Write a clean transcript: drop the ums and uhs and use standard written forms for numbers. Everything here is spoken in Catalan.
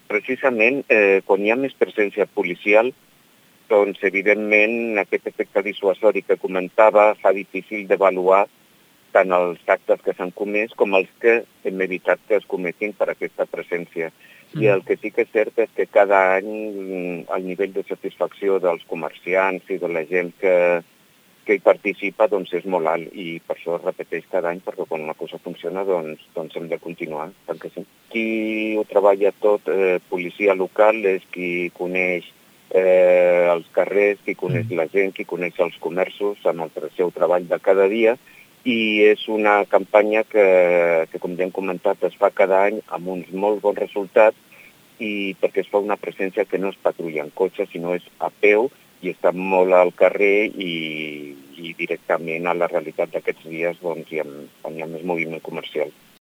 precisament, quan hi ha més presència policial, doncs, evidentment, aquest efecte dissuasori que comentava fa difícil d'avaluar tant els actes que s'han comès com els que hem evitat que es cometin per aquesta presència. I el que sí que és cert és que cada any el nivell de satisfacció dels comerciants i de la gent que hi participa doncs és molt alt i per això es repeteix cada any, perquè quan una cosa funciona doncs hem de continuar. Perquè qui ho treballa tot, policia local, és qui coneix els carrers, qui coneix la gent, qui coneix els comerços amb el seu treball de cada dia, i és una campanya que com ja hem comentat, es fa cada any amb uns molt bons resultats i perquè es fa una presència que no es patrulla en cotxe, sinó és a peu i està molt al carrer i directament a la realitat d'aquests dies on hi ha més moviment comercial.